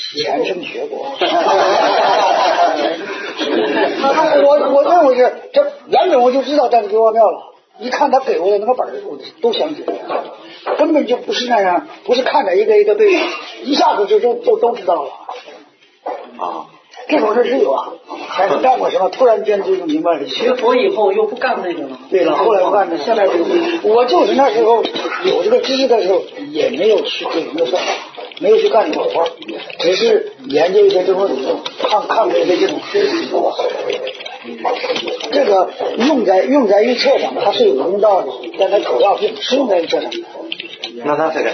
前生学过。我认为是这原本我就知道这个九华庙了，一看他给我的那个本儿，我都想起来了，根本就不是那样，不是看着一个一个对，一下子就都知道了啊。这种事是有啊，还是干过什么？突然间就明白了。 学佛以后又不干那个了。 对了，后来不干这个。现在我就是那时候有这个知识的时候，也没有去这个算法，没有去干这个活，只是研究一些这种理论，看这些这种知识。这个用在预测上，它是有一定道理，但它主要是用在预测上。 那他这个。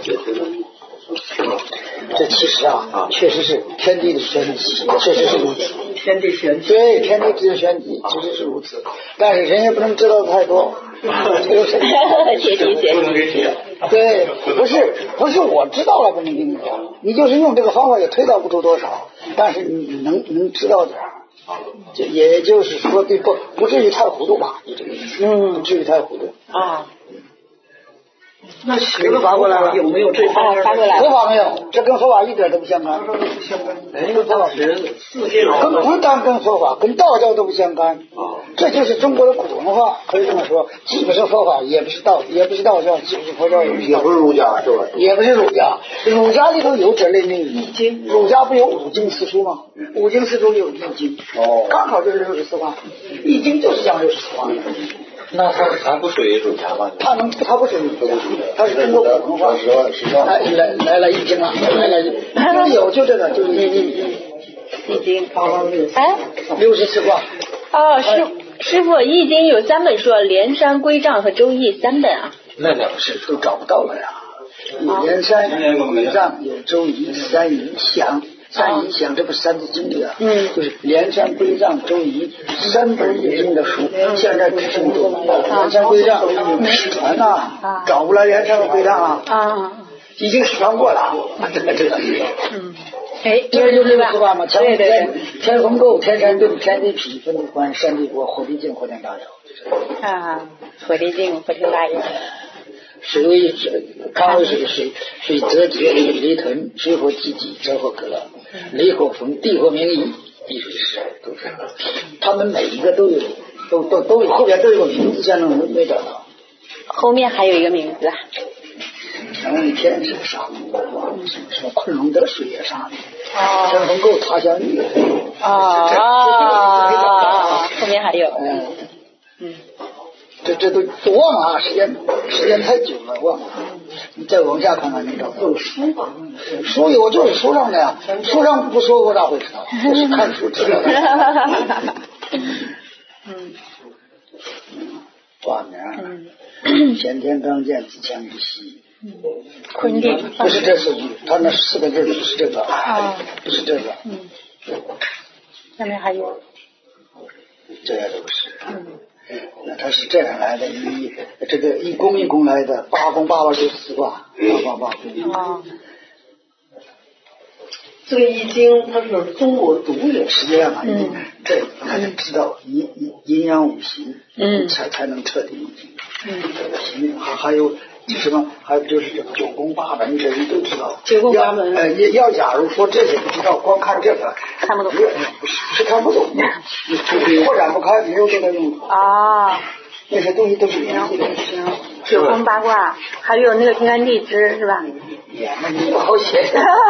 这其实确实是天地的玄机，确实是如此。 天地玄机， 对，天地之玄机确实是如此。但是人也不能知道的太多。 天地玄机。 对，不是我知道了不能跟你讲，你就是用这个方法也推导不出多少，但是你能知道点儿。也就是说，不至于太糊涂吧？就这个意思。不至于太糊涂啊。那学了佛法有没有这方面？ 发过来。 佛法没有，这跟佛法一点都不相干。 跟佛法四界不但跟佛法，跟道教都不相干。这就是中国的古文化，可以这么说，既不是佛法，也不是道教，既不是佛教，也不是儒家，是吧？ 也不是儒家。儒家里头有这类内容。易经，儒家不有五经四书吗？五经四书有易经。刚好就是64话。易经就是讲64话。 那他不属于儒家吧？ 他不属于儒家，他是中国古文化。来了易经了，有就这个就是易经。哎 ，64卦。 哦，师傅，易经有3本书，连山、归藏和周易3本啊。 那两个是都找不到了呀。有连山，有归藏，有周易，三仪祥。三仪祥，这不是三字经里的，就是连山、归藏、周易3本易经的书，现在只剩连山、归藏失传呐，找不来连山和归藏啊，已经失传过了。这个， 哎， 这个就是64卦嘛， 对， 天风姤，天山遁，天地痞，分地观，山地国，火地镜，火天大绕。火地镜，火天大绕。 水为康为水则决，雷屯，水火既济，则火可乐，雷火风，地火明夷，地水湿，都是。他们每一个都有，后边都有个名字，现在没找到。 后面还有一个名字。 天是个沙漠，什么昆仑得水也沙漠，天风姤，他乡遇。 后面还有。 这都忘了啊，时间太久了，忘了。你再往下看看，你找有书吧？书有，就是书上的呀，书上不说我咋会知道？我是看书知道的。挂名，先天刚健，自强不息。 坤地不是这4句，他那4个字不是这个，不是这个。 下面还有。 这些都不是。那它是这样来的，这个一宫来的，8宫8卦94卦，8宫。 这个易经它是中国独有， 实际上这还是知道阴阳五行，才能彻底。还有什么？还有就是9宫8门，这人都知道。 9宫8门。 要假如说这些不知道，光看这个看不懂， 不是看不懂的，扩展不开，没有这个用途。那些东西都是联系的。 9宫8卦，还有那个天干地支是吧？ 那你不好写。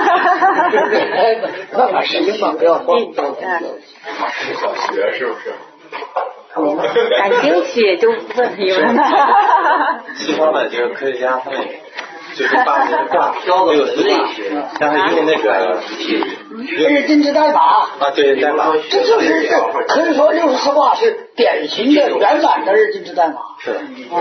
那把事情嘛不要慌。 小学是不是？ 感兴趣就问你们。 西方的就是科学家，他们就是把那个卦挑个文理学，像是用那个日金之代码对代码， 这就是可以说64卦是典型的原版的日金之代码。 是，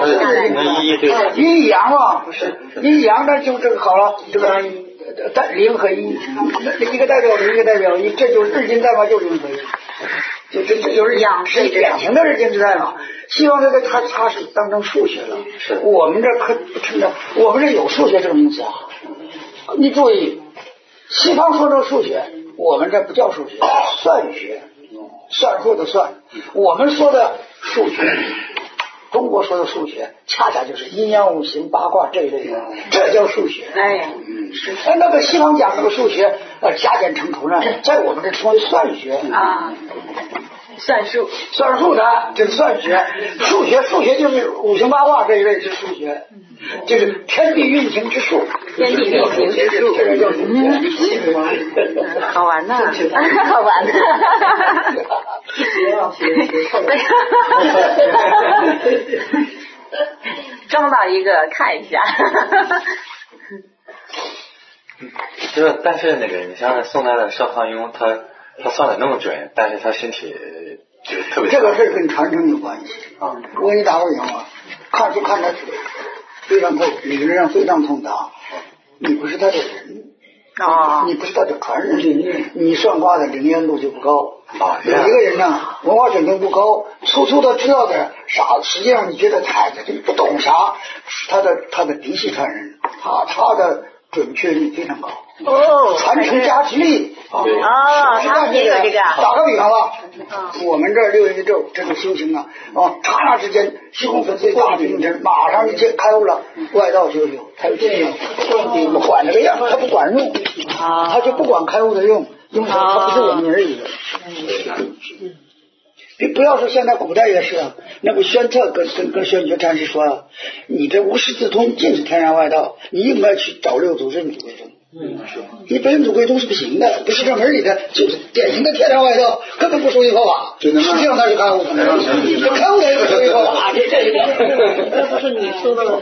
阴阳嘛，不是阴阳，那就这个好了，这个0和1，一个代表0，一个代表1，这就是日金代码，就是0和1。这就是是典型的日金之代码。西方这个它是当成数学了，我们这可不称的，我们这有数学这个名词啊。你注意，西方说的数学，我们这不叫数学，算学，算数的算。我们说的数学，中国说的数学，恰恰就是阴阳五行八卦这一类的，这叫数学。 那个西方讲那个数学加减乘除呢，在我们这称为算学啊，算术的这是算学，数学就是五行八卦这一类是数学，就是天地运行之术， 天地运行之术， 这个叫数学。 好玩呢，好玩呢。装到一个看一下。 但是那个，你像宋代的邵康雍，他算的那么准，但是他身体就特别。 这个事跟传承有关系啊。我给你打个比方，看书看得非常透，理论上非常通达，你不是他的人。你不是他的传人，你算卦的灵验度就不高。有一个人呢，文化水平不高，粗粗的知道点啥，实际上你觉得他不懂啥，他的嫡系传人，他的准确率非常高。传承加持力。 他们也有这个。 打个比方吧，我们这六元一咒这个修行啊，刹那之间虚空粉碎，大地运行，马上就开悟了，外道就有，他有这样，不管这个样，他不管用，他就不管开悟的用他不是我们而已的。不要说现在古代也是啊，那个宣策跟宣觉禅师说，你这无师自通尽是天然外道，你应该去找六祖认祖归宗。你不认祖归宗是不行的，不是这门里的，就是典型的天然外道，根本不属于佛法。实际上他是开悟的，开悟的也不属于佛法。 这不是你说的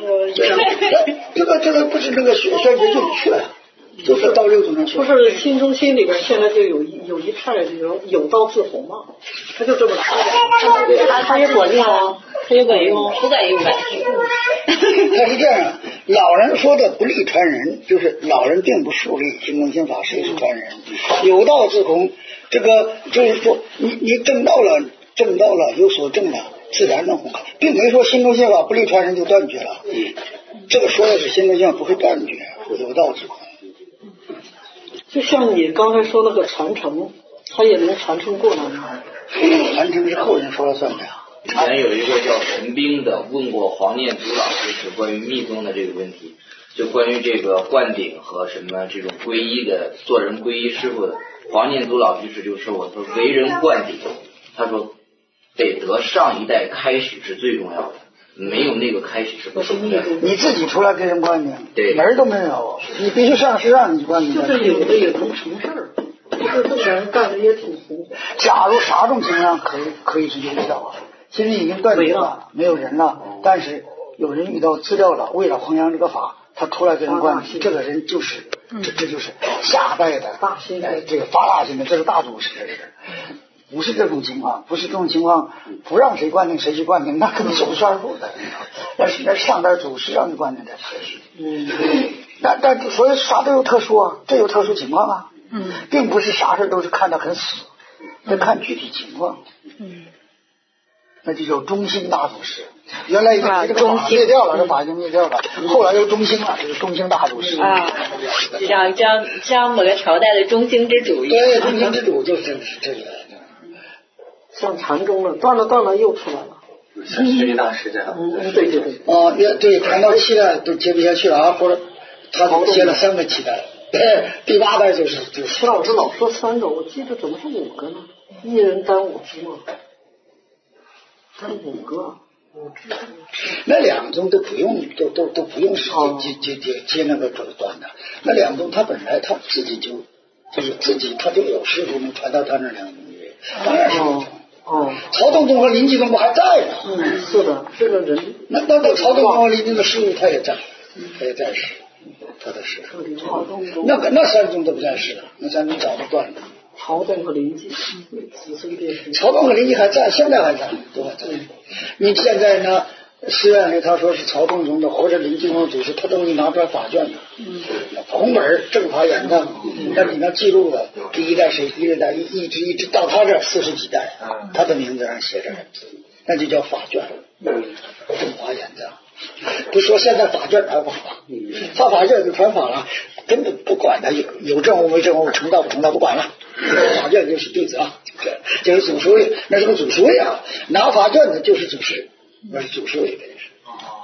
这个不是那个宣觉就去了。就是到六祖那去， 不是心中心里边现在就有一派有道自弘嘛，他就这么说的。 他也管用啊，他也管用，不管用呗。 他是这样，老人说的不利传人，就是老人并不树立心中心法谁是传人，有道自弘，这个就是说你证到了有所证了，自然能弘开，并没说心中心法不利传人就断绝了。这个说的是心中心法不会断绝，有道自弘。 就像你刚才说那个传承，他也能传承过来吗？ 传承是后人说了算的。 以前有一个叫陈冰的问过黄念祖老师是关于密宗的这个问题，就关于这个灌顶和什么这种皈依的做人皈依师傅的。黄念祖老居士就说，我说为人灌顶，他说得得上一代开始是最重要的，没有那个开始是不行的。 你自己出来给人灌顶， 对， 门都没有，你必须上师让你灌顶。 就是有的也能成事儿，就是这个人干的也挺红。 假如啥种情况可以是有效啊？现在已经断绝了，没有人了，但是有人遇到资料了，为了弘扬这个法，他出来给人灌顶，这个人就是这就是下代的大心的这个发大心的，这是大祖师，这是。不是这种情况，不是这种情况，不让谁灌顶谁去灌顶，那根本走不上路的。那上代祖师让你灌顶才合适。但所以啥都有特殊啊，这有特殊情况啊。并不是啥事都是看得很死，得看具体情况。那就叫中兴大祖师。原来已经这个法灭掉了，这法已经灭掉了，后来又中兴了，这是中兴大祖师啊。就像某个朝代的中兴之主一样。 对，中兴之主就是这个。 像禅宗了，断了又出来了。 像虚云大师这样。 对。 对，谈到7代都接不下去了啊，或者他接了3个7代，第8代就是。 齐老师老说3个，我记得怎么是5个呢？一人担5支嘛，担5个。 那2宗都不用，都不用是接那个断的。那2宗他本来他自己就是自己他就有师傅能传到他那2宗去，当然是曹洞宗和临济宗不还在呢？ 是的，这个人。 那曹洞宗和临济的师傅他也在世，他的师傅。那3宗都不在世了，那3宗早就断了。 曹洞和临济， 曹洞和临济还在，现在还在，都还在。你现在呢？寺院里他说是曹洞宗的或者临济宗的祖师，他都给你拿出来法卷的，红本正法眼藏，那里面记录了第1代谁，第2代一直到他这40几代，他的名字上写着，那就叫法卷，正法眼藏。不说现在法卷传法了，发法卷就传法了，根本不管他有证悟没证悟，成道不成道不管了，法卷就是弟子啊，就是祖师位，那是个祖师位啊，拿法卷的就是祖师。那是祖师位的，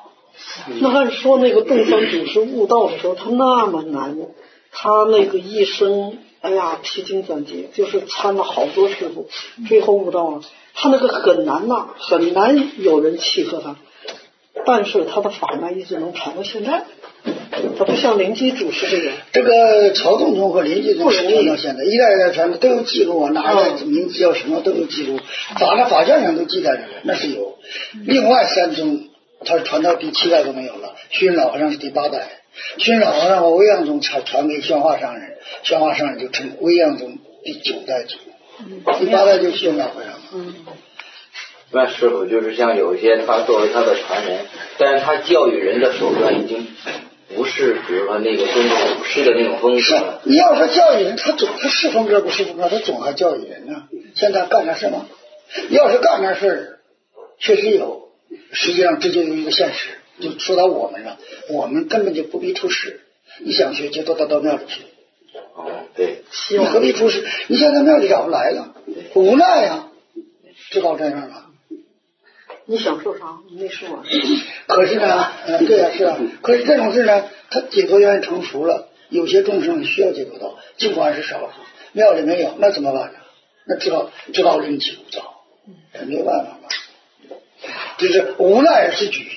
那按说那个洞山祖师悟道的时候，他那么难，他那个一生，哎呀，披荆斩棘，就是参了好多师傅，最后悟道了。他那个很难呐，很难有人契合他，但是他的法脉一直能传到现在。他不像灵济祖师这个， 这个曹洞宗和灵济宗传到现在，一代一代传的都有记录啊，哪一代名字叫什么都有记录，法卷上都记载着，那是有。另外三宗，他是传到第7代都没有了，虚云老和尚是第8代，虚云老和尚和微扬宗传给宣化上人，宣化上人就成微扬宗第9代祖，第8代就虚云老和尚了。 那师傅就是像有一些他作为他的传人，但是他教育人的手段已经不是比如说那个跟武士的那种风格了。 你要说教育人，他是风格不是风格，他总还教育人呢。现在干点事吗？要是干点事，确实有，实际上这就有一个现实，就说到我们了，我们根本就不必出师，你想学就到庙里去。 对， 你何必出师？你现在庙里找不来了，无奈呀，就到这样了。 你想说啥？你没说完。 可是呢，对呀，是啊。可是这种事呢，它解脱缘成熟了，有些众生需要解脱道，尽管是少数，庙里没有，那怎么办呢？那只好另起炉灶，这没有办法了，就是无奈之举。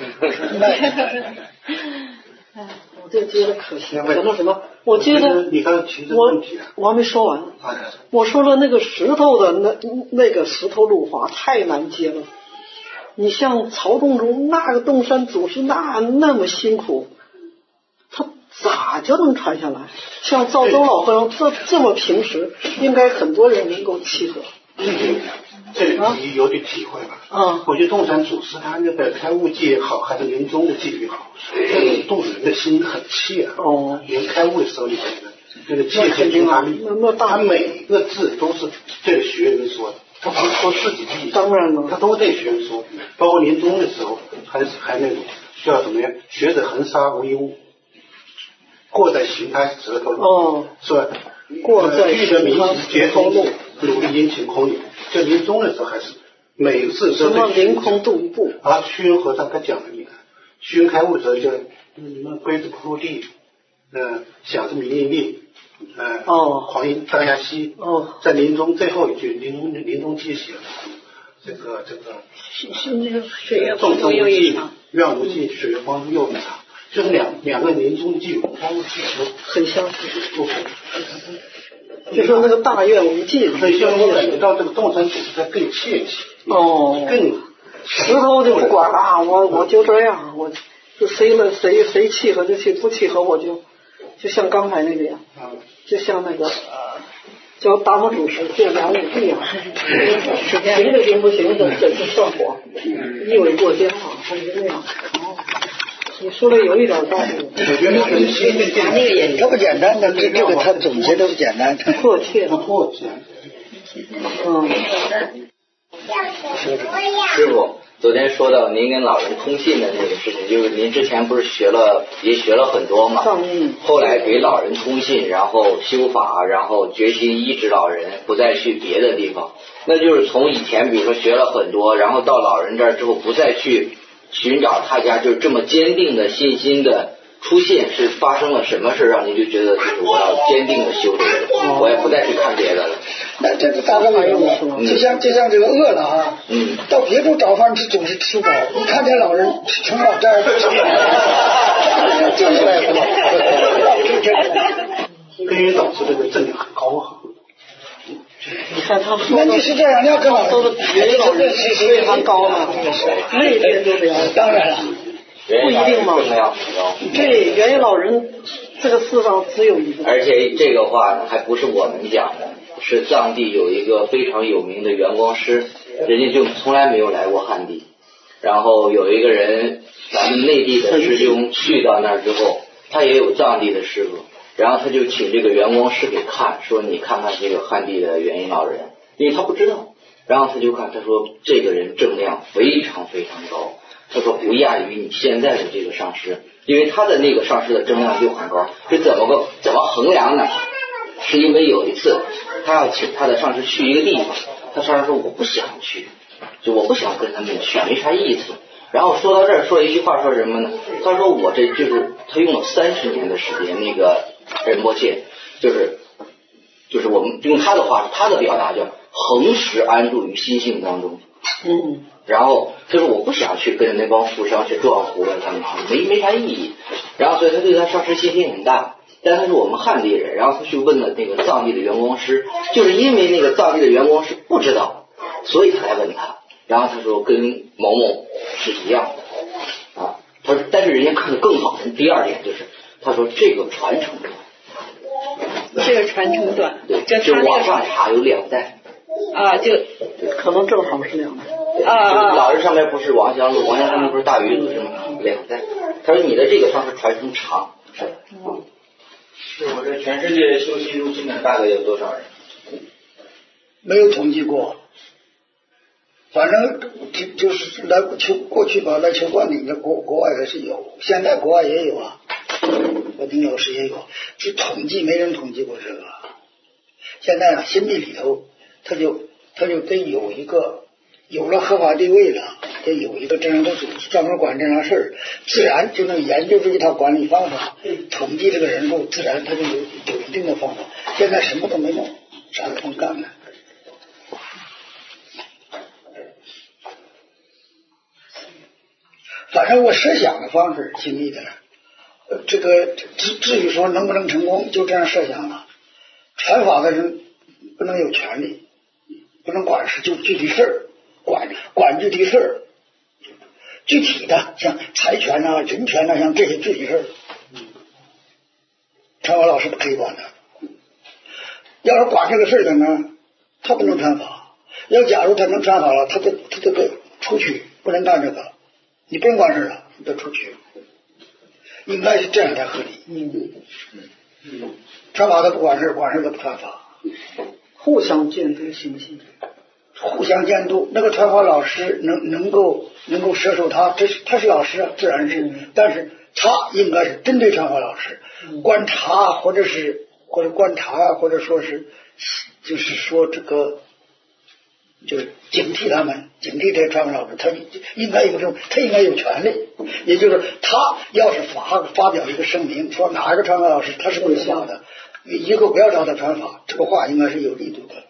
我就觉得可惜。什么？我觉得你刚提这个问题， 我还没说完。我说了那个石头的那个石头路法太难接了。你像曹洞宗那个洞山祖师那么辛苦，他咋就能传下来？像赵州老和尚这么平时，应该很多人能够契合。 这里你有点体会吧？我觉得洞山祖师他那个开悟记也好，还是临终的记也好，这种动人的心很切啊。连开悟的时候，你觉得这个切身经大力，他每一个字都是对着学员说的。他不是说自己的意思， 当然了， 他都对学生说，包括临终的时候，还那种叫什么呀？学者恒沙无一物，过在行他舌头路，是吧？ 过在欲得明行皆通路，努力殷勤空有。就临终的时候，还是每个字都对凌空度一步。 而虚云和尚他讲的，你看，虚云开悟的时候就你们龟子不入地，想着名利利。狂音当下息，在临终最后一句临终记写了这个是那个水月众生无际，愿无际， 水月光中又一场，就是两个临终的记录，开悟记很相似。就说那个大愿无际， 所以像我感觉到这个洞山祖师他更切气，更石头就不管了，我就这样，我就谁契合就去，不契合我就像刚才那个样，就像那个叫达摩祖师做梁武帝啊，行就行不行的，这是算火，一苇过江啊，他是那样。你说的有一点道理。 我觉得那个也不简单的，这个他总结都不简单， 迫切。 师傅，昨天说到您跟老人通信的那个事情，就是您之前不是也学了很多嘛，后来给老人通信，然后修法，然后决心医治老人，不再去别的地方。那就是从以前比如说学了很多，然后到老人这儿之后不再去寻找他家，就是这么坚定的信心的出现，是发生了什么事让您就觉得就是我要坚定的修这个，我也不再去看别的了。 那这个大概没用了，就像这个饿了啊，到别处找饭总是吃不饱，一看见老人成老这儿吃饱，就是来不了， 根源导致这个质量很高啊。 你看他那你是这样，你要跟老人原老人非常高了，那边就聊， 当然了， 不一定嘛。对，原老人这个世上只有一个。 而且这个话呢，还不是我们讲的，是藏地有一个非常有名的圆光师，人家就从来没有来过汉地。然后有一个人，咱们内地的师兄去到那儿之后，他也有藏地的师傅。然后他就请这个圆光师给看，说你看看这个汉地的元婴老人，因为他不知道。然后他就看，他说这个人正量非常非常高，他说不亚于你现在的这个上师，因为他的那个上师的正量就很高。这怎么衡量呢？是因为有一次他要请他的上师去一个地方，他上师说我不想去，就我不想跟他们去，没啥意思。 然后说到这儿，说了一句话，说什么呢？他说我这就是他用了30年的时间，那个仁波切就是我们用他的话，他的表达叫恒时安住于心性当中。然后他说我不想去跟那帮富商去撞胡问他们，没啥意义。然后所以他对他上师信心很大。但他是我们汉地人，然后他去问了那个藏地的原光师，就是因为那个藏地的原光师不知道，所以他来问他。然后他说跟某某是一样的啊，他说但是人家看得更好。第二点就是他说这个传承短，对，就往上查有2代啊，就可能正好是2代啊。老人上面不是王香路，王香上面不是大鱼子是吗？2代。他说你的这个上是传承长， 是我这全世界修习入心的大概有多少人？ 没有统计过，反正就是来过去吧，来求灌顶的国外的是有，现在国外也有啊，我听老师也有，是统计没人统计过这个。现在啊，新密里头他就得有了合法地位了，得有一个这样的组织专门管这样事儿，自然就能研究出一套管理方法，统计这个人数，自然他就有一定的方法。现在什么都没弄，啥都不干了。反正我设想的方式挺密的了，这个至于说能不能成功，就这样设想了。传法的人不能有权利，不能管事，就具体事儿。管具体事儿，具体的像财权啊、人权啊，像这些具体事儿，传法老师不可以管的。要是管这个事儿的呢，他不能传法。要假如他能传法了，他得出去，不能干这个。你不能管事了，你得出去。应该是这样才合理。传法他不管事，管事他不传法。 互相监督行不行？ 互相监督，那个传法老师能够摄受他，他是老师啊，自然是，但是他应该是针对传法老师观察，或者观察，或者说是就是说这个就是警惕他们，警惕这些传法老师，他应该有权利，也就是他要是发表一个声明，说哪一个传法老师他是不有效的，以后不要找他传法，这个话应该是有力度的。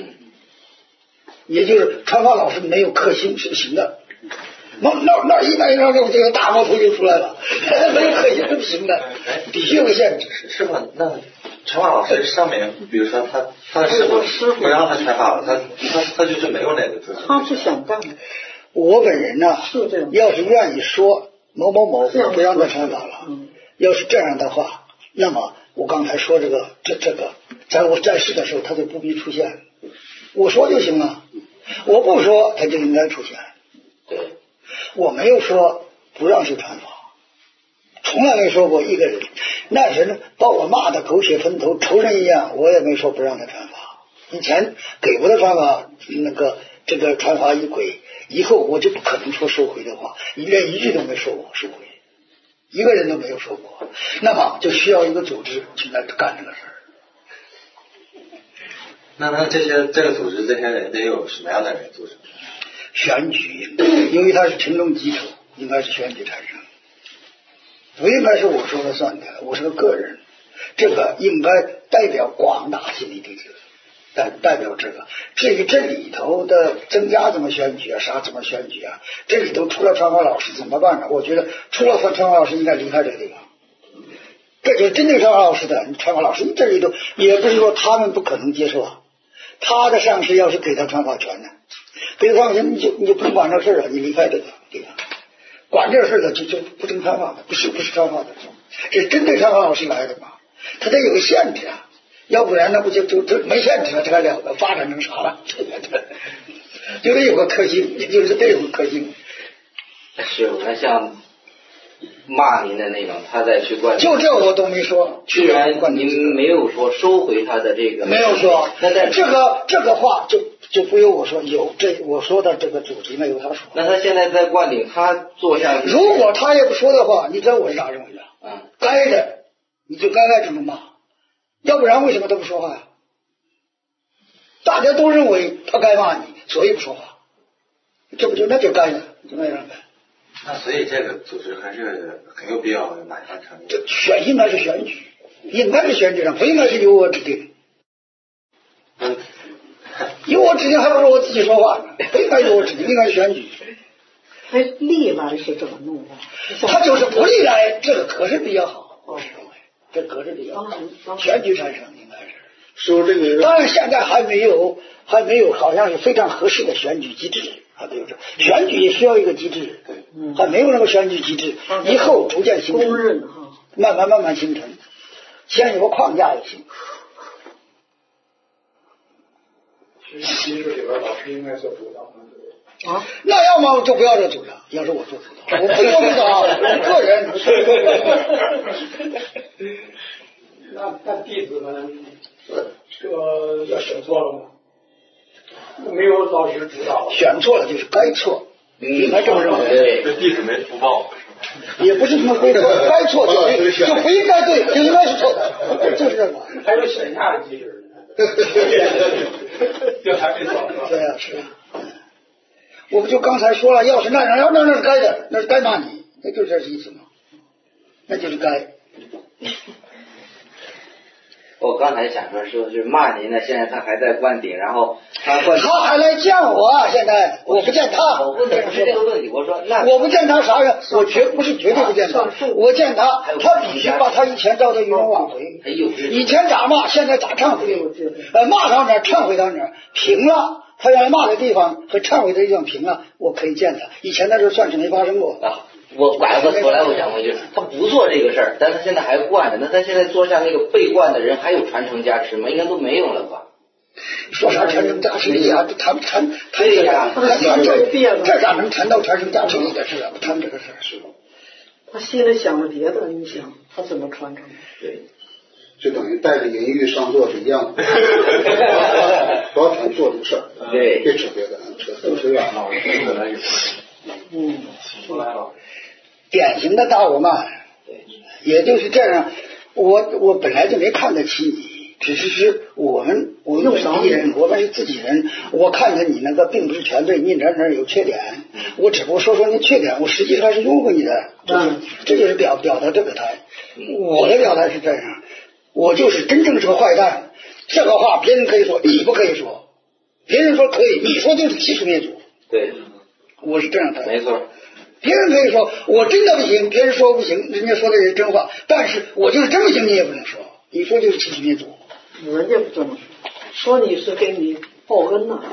也就是传法老师没有克星是不行的，那一般让这个大魔头就出来了，没有克星是不行的，必须有个限制。 是吗？那传法老师上面，比如说他的师傅不让他传法了，他就是没有那个资格。 他是想干的。 我本人呢，要是愿意说某某某不让他传法了，要是这样的话，那么我刚才说这个，在我在世的时候，他就不必出现。我说就行了，我不说他就应该出现。 对， 我没有说不让谁传法，从来没说过一个人。那人把我骂的狗血喷头，仇人一样，我也没说不让他传法。以前给我的传法，这个传法一轨，以后我就不可能说收回的话，连一句都没说过收回，一个人都没有说过。那么就需要一个组织去来干这个事儿。 那这个组织这些人得有什么样的人组成？ 选举，由于它是群众基础，应该是选举产生，不应该是我说了算的。我是个个人，这个应该代表广大心理弟子，代表这个。至于这里头的增加怎么选举啊，啥怎么选举啊，这里头除了传法老师怎么办呢？我觉得除了传法老师应该离开这个地方。这就是针对传法老师的传法老师，你这里头也不是说他们不可能接受啊。他的上司要是给他传法权呢，给他传法权你就不能管这事啊，你离开这个地方，管这事的就不成传法的，不是传法的，这是针对传法老师来的嘛，他得有个限制啊，要不然那不就没限制了，这还了得，发展成啥了？就得有个克星，就是得有个克星。 是，那像骂您的那种，他再去灌， 就这我都没说。 居然您没有说收回他的这个， 没有说。 那在这个话就不由我说，我说的这个主题呢由他说。 那他现在在灌顶，他坐下， 如果他也不说的话，你知道我是咋认为的？该的你就该这么骂，要不然为什么他不说话呀？大家都认为他该骂你，所以不说话，这不就那就该了，就那样呗。 那所以这个组织还是很有必要马上成立。 应该是选举，应该是选举上，不应该是由我指定。由我指定还不如我自己说话呢，不应该由我指定，应该是选举。 哎，历来是怎么弄的？ 他就是不历来，这个可是比较好，我认为这可是比较好。选举产生应该是说这个， 当然现在还没有，好像是非常合适的选举机制，还没有这选举也需要一个机制，还没有那个选举机制，以后逐渐形成， 公认哈， 慢慢形成，先有个框架也行。 机制里边老师应该做主导。 那要么就不要这组长，要是我做主导，我不做主导，我个人。 那弟子们，这个要选错了吗？没有老师指导， 选错了就是该错，应该这么认为。 这弟子没福报。 也不是什么非错，该错就不应该对，就应该是错的，就是这个。 还有选下的机制，这还没错。 对呀，是啊。我不就刚才说了，要是那样，那是该的，那是该骂你，那就这意思嘛，那就是该。 我刚才想说是骂您呢，现在他还在灌顶，然后他还来见我，现在我不见他。 我问的不是这个问题，我说那我不见他啥人，我不是绝对不见他，我见他，他必须把他以前造的愚弄挽回。以前咋骂，现在咋忏悔？骂到哪儿忏悔到哪儿，平了。他原来骂的地方和忏悔的地方平了，我可以见他。以前那事算是没发生过啊。我拐过头来，我想问句，他不做这个事儿，但他现在还惯着，那他现在做像那个被惯的人，还有传承加持吗？应该都没有了吧？ 说啥传承加持力啊？谈对呀， 这咋能谈到传承加持力的事啊？不谈这个事儿是吧？ 他心里想了别的，你想他怎么传承？ 对。 就等于带着淫欲上座是一样的，不要谈做这个事儿， 对， 别扯别的，扯远了。 典型的大我慢，也就是这样。我本来就没看得起你，只是我们是敌人，我们是自己人。我看着你那个并不是全对，你哪有缺点，我只不过说你缺点，我实际上是拥护你的，这就是表达这个态。我的表达是这样。我就是真正是个坏蛋，这个话别人可以说，你不可以说。别人说可以，你说就是欺除灭族。 对， 我是这样的。 没错。 别人可以说我真的不行，别人说不行，人家说的是真话，但是我就是真不行，你也不能说。你说就是欺除灭族。 人家不这么说你是给你报恩呐。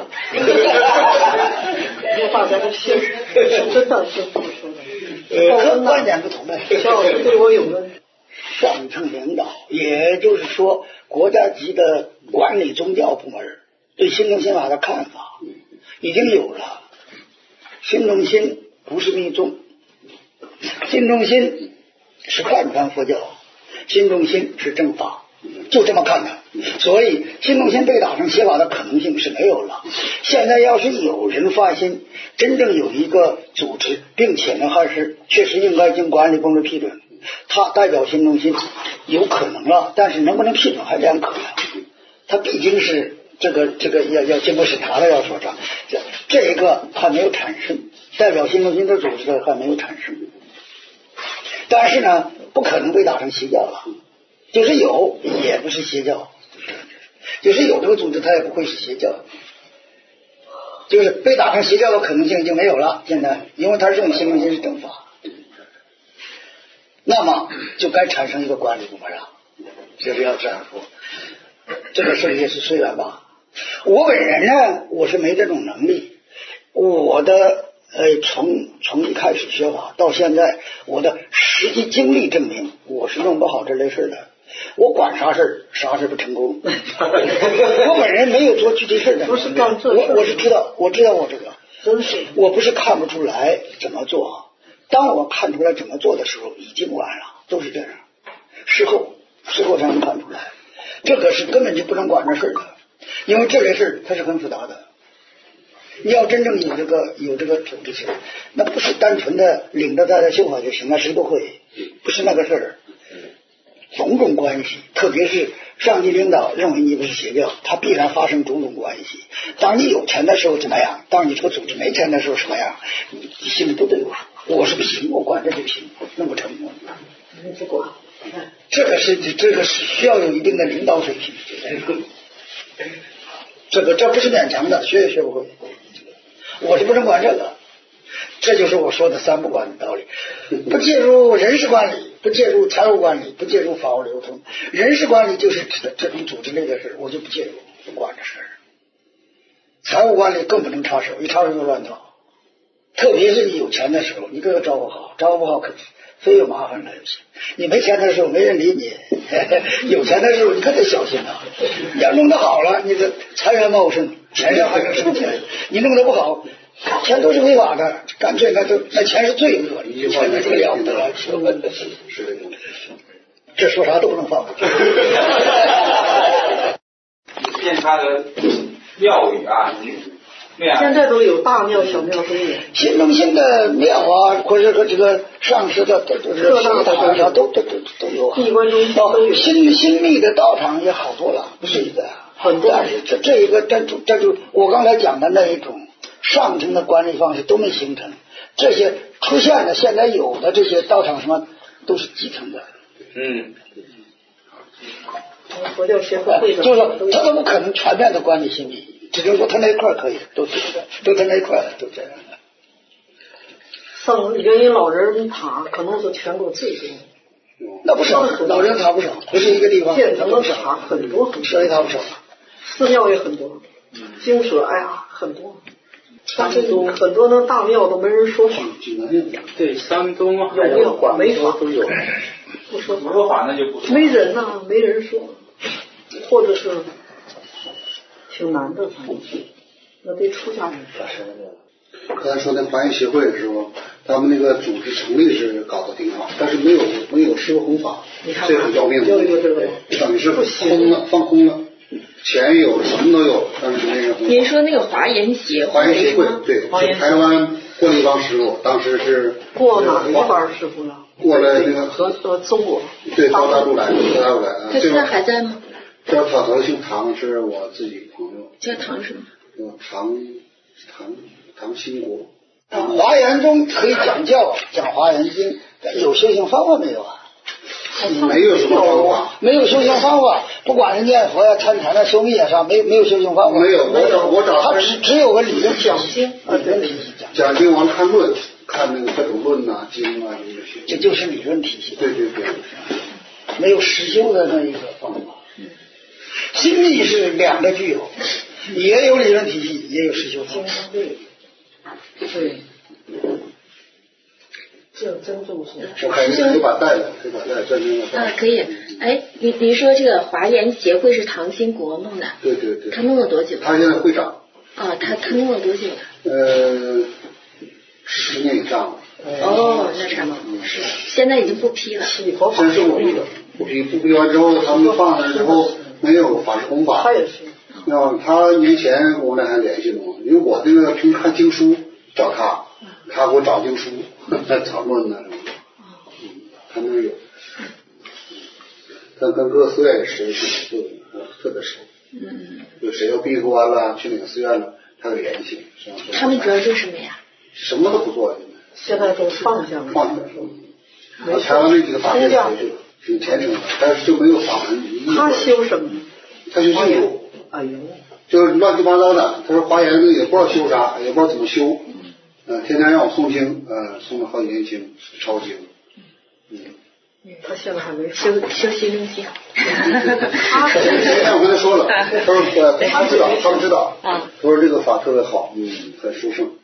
大家都信，真的是这么说的。报恩观点不同呗。 叫对我有恩。 上层领导，也就是说国家级的管理宗教部门对新宗新法的看法已经有了。新中心不是密宗，新中心是汉传佛教，新中心是正法，就这么看的。所以新中心被打成邪法的可能性是没有了。现在要是有人发心真正有一个组织，并且呢还是确实应该经管理部门批准，他代表新中心有可能了，但是能不能批准还两可能。他毕竟是这个要经过审查的，要说上这个还没有产生，代表新中心的组织的还没有产生。但是呢，不可能被打成邪教了，就是有也不是邪教，就是有这个组织它也不会是邪教，就是被打成邪教的可能性已经没有了。现在因为他认为新中心是正法。那么就该产生一个管理部门了，就是要这样说。这个事也是虽然吧，我本人呢，我是没这种能力。我的从一开始学法到现在，我的实际经历证明，我是弄不好这类事的。我管啥事不成功。我本人没有做具体事的， 不是干这事。我是知道我这个， 真是我不是看不出来怎么做。当我看出来怎么做的时候，已经晚了，都是这样。事后才能看出来，这个是根本就不能管这事的，因为这类事它是很复杂的。你要真正有这个组织性，那不是单纯的领着大家修法就行了，谁都会，不是那个事儿。种种关系，特别是上级领导认为你不是邪教，它必然发生种种关系。当你有钱的时候怎么样？当你这个组织没钱的时候什么样？你心里都得有数。 我是不行，我管这就行，弄不成。 你不管， 这个是需要有一定的领导水平。这不是勉强的，学也学不会。我是不能管这个，这就是我说的三不管的道理。不介入人事管理，不介入财务管理，不介入法务流通。人事管理就是指的这种组织类的事，我就不介入，不管这事。财务管理更不能插手，一插手就乱套。特别是你有钱的时候，你都要照顾好，照顾不好可非有麻烦了就行。你没钱的时候没人理你，有钱的时候你可得小心啊！你要弄得好了，你的财源茂盛，钱上还能生钱；你弄得不好，钱都是违法的，干脆那钱是罪恶，你钱那就了不得了。这说啥都不能放过去。 变他的庙宇啊， 现在都有大庙小庙都有， 新中心的庙啊，或者说这个上师的各大道场都有啊， 闭关中心都有。 新密的道场也好多了，不是一个很多。但是这一个这就我刚才讲的那一种上层的管理方式都没形成，这些出现的现在有的这些道场什么都是基层的。 佛教协会会长就是说他都不可能全面的管理新密。只能说他那一块可以，都他那一块都这样的。 上元因老人塔可能是全国最多， 那不少，老人塔不少，不是一个地方。 建成的塔很多， 所以塔不少。 寺庙也很多，精舍哎呀很多，但是很多的大庙都没人说法。 对，山东有庙没法都有， 不说法， 不说法那就不说。 没人呐，没人说，或者是。挺难的，反正那得出家人。 刚才说那华严协会的时候，他们那个组织成立是搞得挺好，但是没有师弘法，这很要命的。等于是空了，放空了，钱有，什么都有，但是没人弘法。 您说那个华严协会？ 华严协会对，是台湾过了一帮师傅，当时是过哪一帮师傅了？ 过了那个和中国。 对，到大陆来。 他现在还在吗？ 这老头姓唐，是我自己朋友。 叫唐什么？ 唐兴国。 华严中可以讲教，讲华严经，有修行方法没有啊？ 没有什么方法， 没有修行方法，不管是念佛呀、参禅呀、修密呀啥，没有修行方法。 没有，我找他只有个理论讲经啊，理论体系讲经完看论，看那个各种论啊、经啊什么这些。 这就是理论体系。 对， 没有实修的那一个方法。心密是两个具有，也有理论体系，也有实修方法。 对，这真就是。 我还有把带了，真的。 啊，可以。哎，你说这个华严协会是唐兴国弄的？ 对。 他弄了多久？ 他现在会长。 啊，他弄了多久了？10年以上了。 哦，那差不多是。现在已经不批了。 真是不批了，不批完之后，他们放了之后没有法师弘法。 他也是。 他年前我俩还联系了嘛，因为我那个平时看经书找他，他给我找经书，讨论呢什么的，他那有，跟各个寺院也是特别熟，有谁要闭关了，去哪个寺院了，他有联系。 他们主要做什么呀？ 什么都不做， 现在都放下了。 台湾那几个法师挺虔诚的，但是就没有法门。 他修什么？ 他修净土。 哎呦， 就是乱七八糟的。他说华严也不知道修啥，也不知道怎么修，天天让我诵经，诵了好几年经，抄经。 他现在还没修心中心。 我跟他说了，他说他们知道，他说这个法特别好，很殊胜。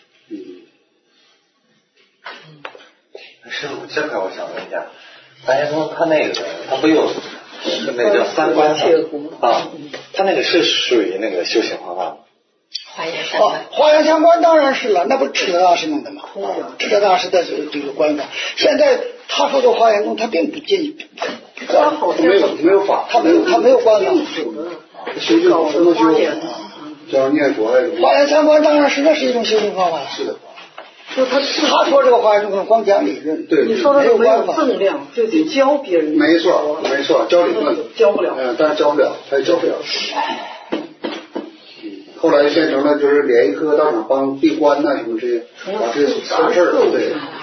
师傅，这块我想问一下，大家说他那个他不有那个三观啊，他那个是属于那个修行方法吗？ 华严三观。 华严三观当然是了，那不智德大师弄的吗？智德大师的这个观法，现在他说的华严宗，他并不建议， 没有法， 他没有观法， 修净土什么修，叫念佛呀。 华严三观当然是那是一种修行方法， 是的。 就他说这个华严宗光讲理论， 对， 你说的是没有正量，就得教别人。 没错，教理论教不了， 但是教不了，他也教不了。后来变成了就是连一个道场帮闭关呐什么这些，把这杂事儿，对，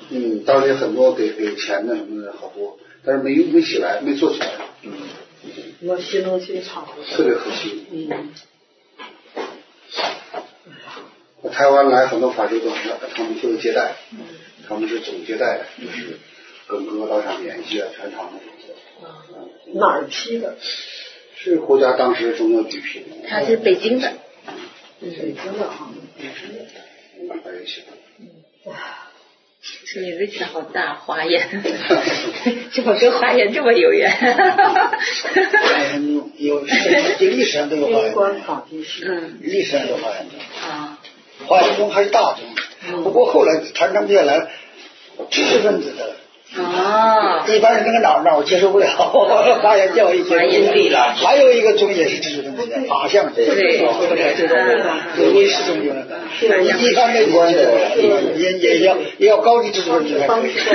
当时很多给钱的什么的好多，但是没起来，没做起来。 那新能源差不多。 特别可惜。台湾来很多法师都他们负责接待，他们是总接待，就是跟各个道场联系啊，全场的负责。 哪儿批的？ 是国家当时中央局批的。 他是北京的。 北京的啊。 在一起。 你力气好大，华严，怎么跟华严这么有缘？ 华严有历史上都有华严，历史上有华严啊。 华严宗还是大宗，不过后来传承下来，知识分子的。一般人那个脑接受不了，华严教义接受不了。还有一个宗也是知识分子的法相，对，有唯识宗就是一般的也要高级知识分子。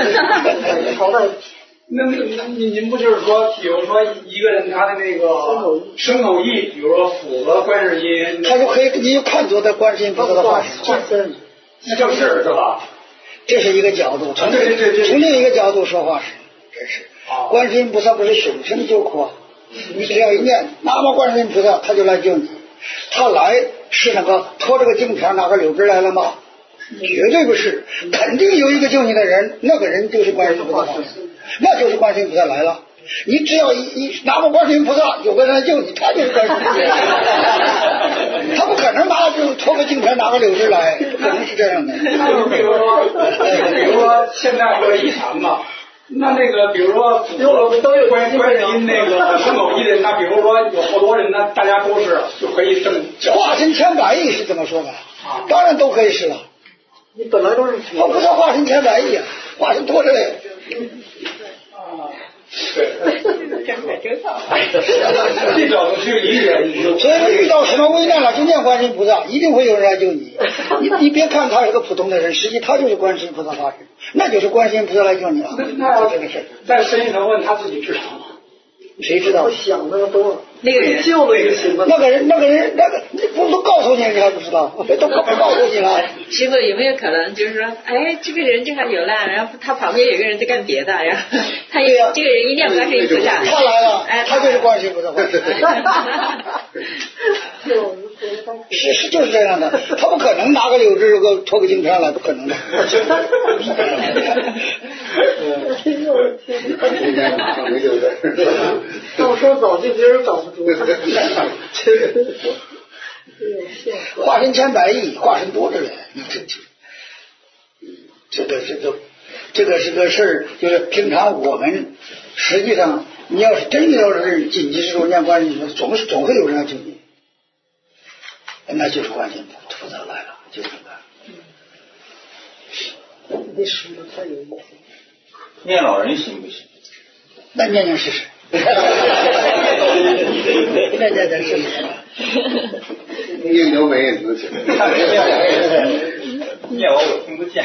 那您不就是说，比如说一个人他的那个身口意，比如说符合观世音， 他就可以你就看作在观世音菩萨的化身， 那就是吧？ 这是一个角度，从另一个角度说话是，这是观世音菩萨不是永生救苦，你只要一念南无观世音菩萨，他就来救你。他来是那个拖着个镜片拿个柳枝来了吗？绝对不是，肯定有一个救你的人，那个人就是观世音菩萨，那就是观世音菩萨来了。你只要一南无观世音菩萨，有个人来救你，他就是观世音菩萨。他不可能就拖个镜片拿个柳枝来，不可能是这样的。 比如说现在有遗产嘛，那个比如说都有观世音那个身口意的，那比如说有好多人，那大家都是就可以证化身千百亿是怎么说的？当然都可以是了。 你本来都是我不是化身千百亿啊，化身多着嘞。 这角度去理解， 所以遇到什么危难了，就念观世音菩萨，一定会有人来救你。你别看他是个普通的人，实际他就是观世音菩萨化身，那就是观世音菩萨来救你了。 那这个事，再深一层问他自己智商吗？ 谁知道？ 我想的多。 那个人救了就行了。 那个人，不都告诉你，你还不知道？都告诉你了。 师傅有没有可能就是说，哎，这个人正好有难，然后他旁边有个人在干别的，然后他这个人一念观世音菩萨， 他来了，他就是观世音菩萨化身。是就是这样的，他不可能拿个柳枝拖个镜片来，不可能的。 到时候找就别人找不出。 化身千百亿，化身多着嘞。这个是个事儿，就是平常我们实际上，你要是真是紧急时候念观世音，总会有人来救你。那就是观世音菩萨来了，就是来。 你说的太有意思。 念老人行不行？ 那念试试。念试试。 念牛没也能行。 念我听不见。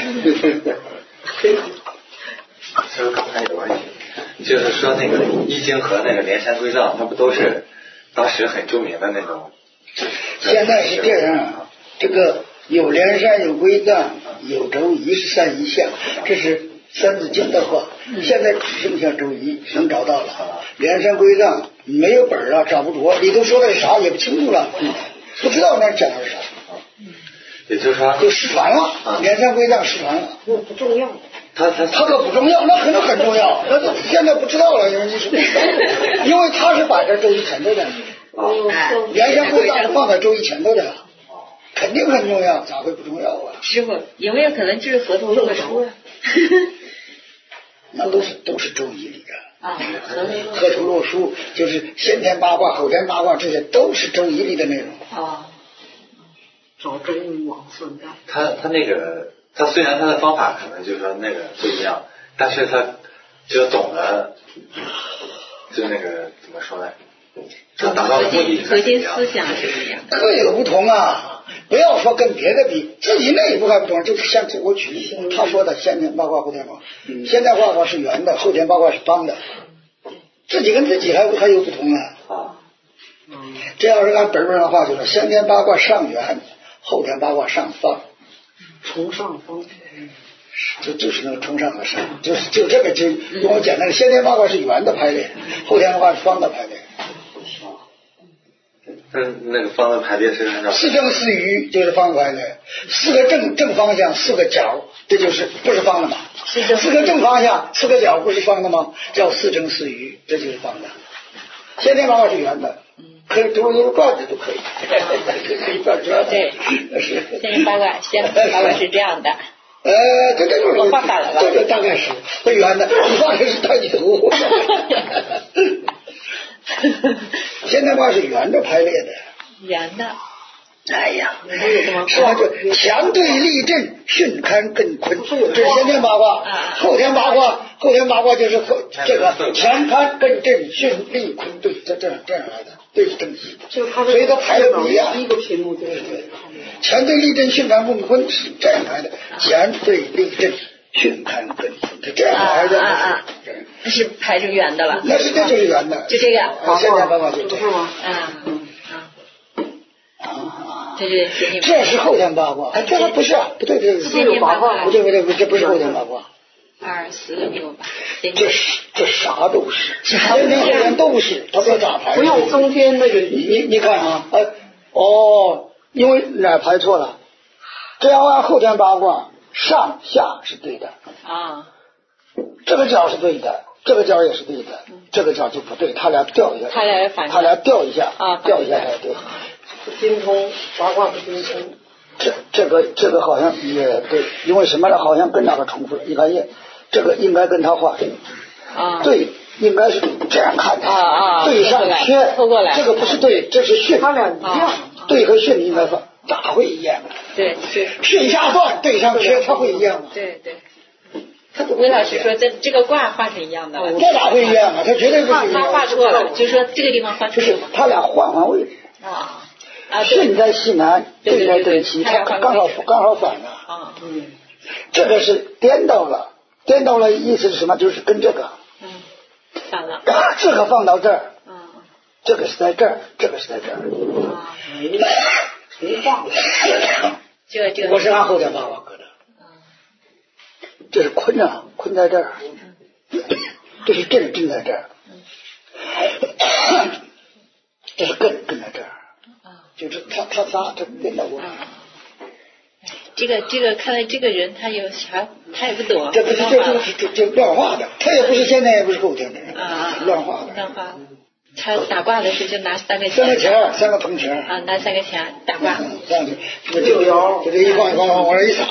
就是刚才有问题，就是说那个易经和那个连山归藏，它不都是当时很著名的那种？ 现在是这样，这个有连山，有归藏，有周仪，是三一相，这是三字经的话。现在只剩下周仪能找到了，连山归藏没有本了，找不着，里头说的是啥也不清楚了，不知道那讲的是啥。 也就是说， 就失传了，连山归藏失传了。 那不重要。 他可不重要，那可能很重要，那现在不知道了，因为他是摆在周仪前头的。连山归藏是放在周仪前头的，肯定很重要，咋会不重要啊？ 师傅有没有可能就是河图洛书啊？ 那都是周仪里的啊，河图洛书就是先天八卦、后天八卦，这些都是周仪里的内容啊。 找周武王算账。 他那个，他虽然他的方法可能就是说那个不一样，但是他就总的就那个怎么说呢？他达到的目的核心思想是不一样， 各有不同啊！不要说跟别的比，自己内部还不同。就是像我举他说的先天八卦、后天八卦，先天八卦是圆的，后天八卦是方的，自己跟自己还有不同啊。这要是按本上的话，就是先天八卦上圆，后天八卦上方。 从上方。 就是那个冲上的山，就这个就用我简单的先天八卦是圆的排列，后天八卦是方的排列。 那个方的排列是按照四正四余就是方排列，四个正方向，四个角，这就是不是方的嘛？四个正方向，四个角不是方的吗？叫四正四余，这就是方的。先天八卦是圆的，可以读转着都可以，可以转转。 对， 是先天八卦是这样的。 这就是我画反了吧？ 这大概是圆的，你画的是太极。先天八卦是圆的排列的。 圆的。 哎呀，什么就强对立正，巽坎艮坤，这是先天八卦。后天八卦就是这个强坎艮震巽立坤兑，这样来的，对正极。所以它排的不一样。 一个屏幕就是强对立正，巽坎艮坤是这样来的，强对立正，巽坎艮坤，是这样排的。 那是排成圆的了。 那是这就是圆的。 就这个。 先天八卦就这样。这是后天八卦，这还不是啊？不对，这先天八卦不对，这不是后天八卦。 2、4、6、8， 这啥都是，先天后天都是，它不咋排？ 不用中间那个， 你看啊，因为哪排错了？这样按后天八卦，上下是对的啊， 这个角是对的，这个角也是对的，这个角就不对，他俩调一下， 他俩调一下才对。 精通八卦是精通， 这个好像也对，因为什么呢？好像跟那个重复。你看这个应该跟他画对，应该是这样看的对上缺，这个不是对，这是巽， 他俩一样， 对和巽应该放，咋会一样？ 对， 巽下断，对上缺，它会一样吗？ 对。魏老师说这个卦画成一样的了， 这咋会一样啊？他绝对不是一样。 他画错了，就是说这个地方画错了。 不是，他俩换位置。巽在西南，对在东西，它刚好反了。这个是颠倒了，意思是什么？就是跟这个反了。 这个放到这儿，这个是在这儿，这个是在这儿。谁放？我是按后天八卦搁的。这是坤啊，坤在这儿，这是震在这儿，这是艮在这儿。就是他仨这颠倒过来。 这个看来这个人他有啥他也不懂。 这不是这乱画的，他也不是先天也不是后天的人乱画的。 乱画。他打卦的时候就拿3个钱，3个铜钱拿3个钱打卦。 这6爻，就这一晃往这一撒。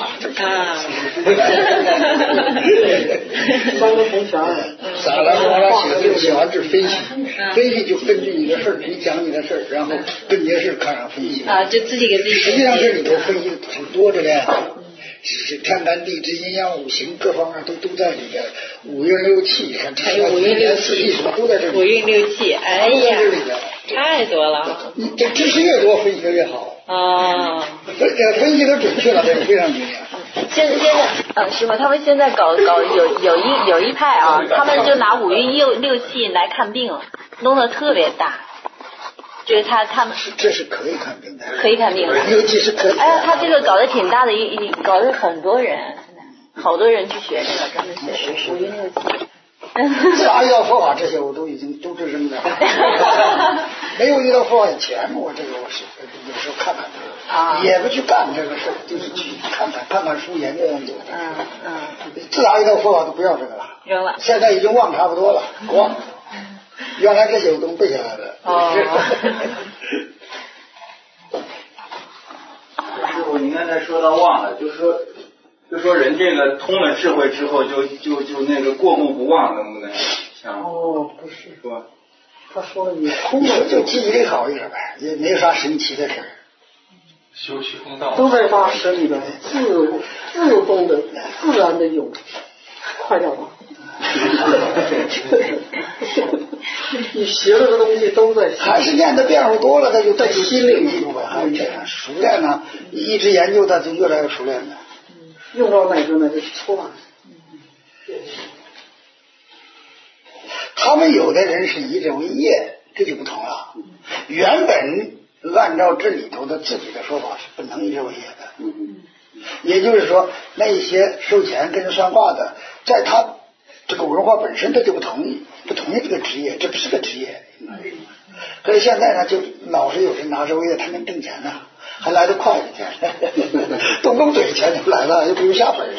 3个铜钱。 撒了往那写完字分析就根据你的事儿，你讲你的事儿，然后跟你的事儿看上分析。 就自己给自己。 实际上这里头分析的挺多着嘞。是天干地支阴阳五行各方面都在里边，五运六气， 还有五运六气什么都在这里。 五运六气，哎呀，太多了。 你这知识越多，分析的越好。分析的准确了，这是非常重要。 现在师傅，他们现在搞有一派啊，他们就拿五运六气来看病，弄得特别大。就是他们这是可以看病的， 可以看病的， 尤其是可以。 哎呀，他这个搞得挺大的，搞得很多人，好多人去学这个，专门学五运六气。 啥遇到佛法这些我都已经都是扔的，没有遇到佛法以前，我是有时候看看也不去干这个事，就是去看看书，研究。自打遇到佛法都不要这个了， 扔了。 现在已经忘差不多了，忘。原来这些我都背下来了。 师傅，您刚才说到忘了，就说人这个通了智慧之后，就那个过目不忘，能不能像？ 不是， 是吧？ 他说了，你通了就记忆力好一点呗，也没有啥神奇的事儿。 修虚空道都在大师里边自动的、自然的有，快点吧。你学了的东西都在， 还是念的变数多了，他就在心里记住呗。还是这样熟练呢，一直研究他就越来越熟练了。 用到哪个呢？就错了。 他们有的人是以这为业，这就不同了。原本按照这里头的自己的说法是不能以这为业的。 也就是说，那一些收钱跟人算卦的，在他这个文化本身他就不同意这个职业，这不是个职业。可是现在呢，就老是有人拿着为了他能挣钱呢，还来得快一点，动动嘴钱就来了，又不用下本。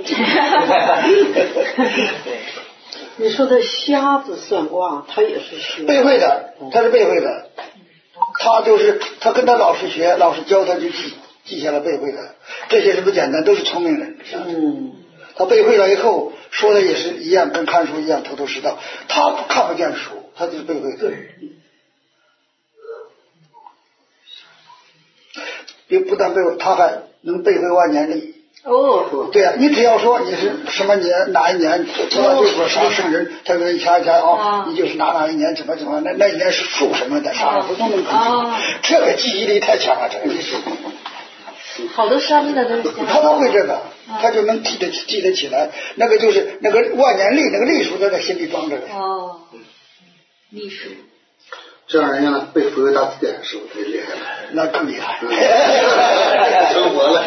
你说的瞎子算卦，他也是学背会的，他是背会的，他跟他老师学，老师教他就记下来背会的，这些是不简单，都是聪明人。他背会了以后说的也是一样，跟看书一样头头是道。他看不见书，他就是背会的。也不但背会，他还能背会万年历。对啊，你只要说你是什么年哪一年，从来对说啥圣人，他给你掐一掐你就是哪一年怎么那一年是属什么的，啥不都能记。这个记忆力太强了，这个是。 好多生的都是。 他都会这个，他就能记得起来。那个就是那个万年历，那个历数在他心里装着的。 历数。 这样人家呢背佛学大字典是不是最厉害了？ 那更厉害， 成佛了。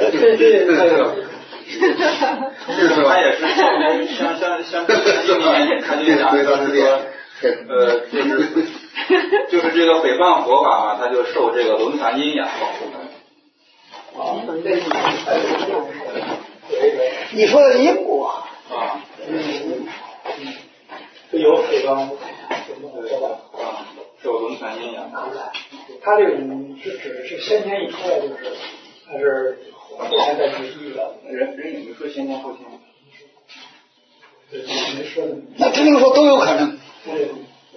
他也是像今年他就讲说，就是这个诽谤佛法嘛，他就受这个轮盘阴阳保护。 你说的是因果有诽谤。 受轮盘阴阳， 他这种是指是先天一出来就是，还是后天再去遇的？ 人也没说先天后天， 没说的。 那只能说都有可能。 对。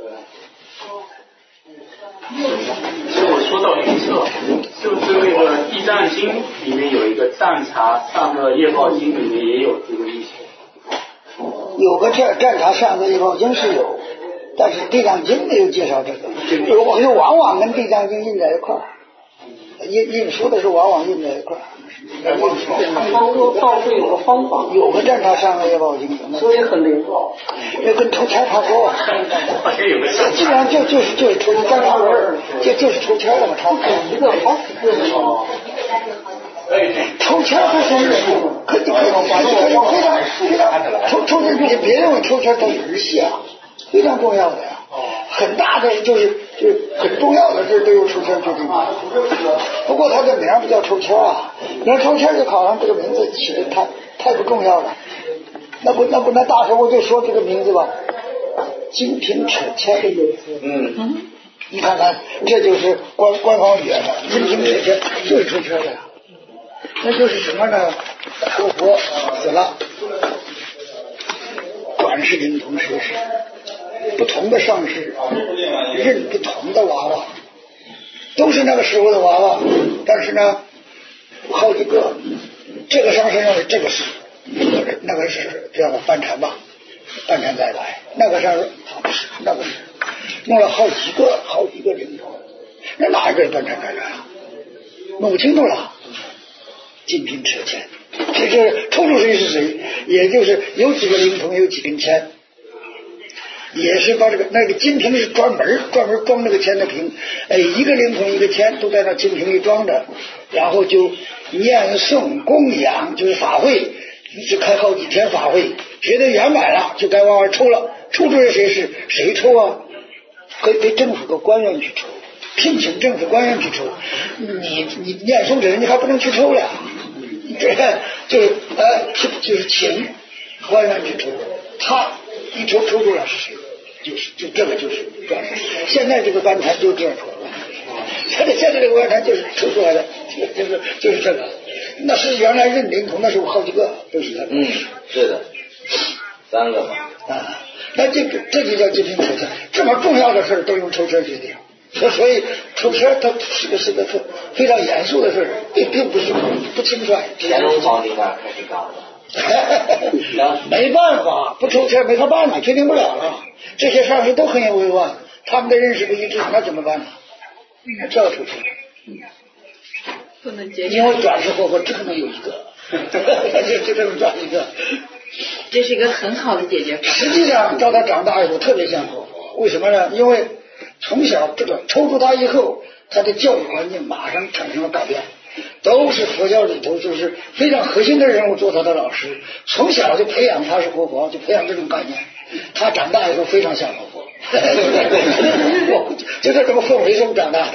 其实我说到预测，就是那个《地藏经》里面有一个占察上个业报经里面也有这个意思。 有个占察上个业报经是有。但是《地藏经》没有介绍这个，往往跟《地藏经》印在一块儿，印书的时候往往印在一块儿。 方说报税有个方法， 有个占察上个业报经， 所以很灵活。 那跟抽签差不多，基本上就是抽占察文，就是抽签了嘛，差不多。 一个好几个人。 抽签不是可以抽签别认为抽签都是儿戏啊。非常重要的呀，很大的就是很重要的事都由抽签决定的。不过他的名不叫抽签啊，你要抽签就好像这个名字起的太不重要了。那大师我就说这个名字吧，金瓶扯签。你看看，这就是官方语言了，金瓶扯签就是抽签的呀。那就是什么呢？活佛死了，转世灵童谁是？不同的上师认不同的娃娃，都是那个时候的娃娃，但是呢好几个，这个上师认为这个是那个是这样的翻禅吧，翻禅再来，那个上师不是那个是弄了好几个灵童，那哪一个人翻禅再来啊？弄不清楚了，金瓶扯签，这是抽出谁是谁，也就是有几个灵童有几根签。也是把那个金瓶是专门装那个签的瓶，一个灵童一个签都在那金瓶里装着，然后就念诵供养，就是法会，一直开好几天法会，觉得圆满了就该往外抽了，抽出来谁抽啊？给政府的官员去抽，聘请政府官员去抽，你念诵的人你还不能去抽了，就是请官员去抽，他一抽出来是谁？就这个就是转世。现在这个班禅就这样出来了，现在这个班禅就是抽出来的，就是这个。那是原来认灵童那时候好几个都是这个。 是的，3个嘛。 那这就叫金瓶抽签，这么重要的事都用抽签决定。所以抽签它是个非常严肃的事，并不是不轻率。 乾隆皇帝那开始搞的。 没办法，不抽签没法办了，决定不了了。这些上师都很有威望，他们的认识不一致，那怎么办呢？这要抽签， 不能接受， 因为转世活佛只可能有一个，就这么转一个。 这是一个很好的解决法。 实际上，到他长大以后特别像活佛，为什么呢？因为从小这个抽出他以后，他的教育环境马上产生了改变。 都是佛教里头就是非常核心的人物做他的老师，从小就培养他是活佛，就培养这种概念。他长大以后非常像活佛，就在这个氛围中长大的。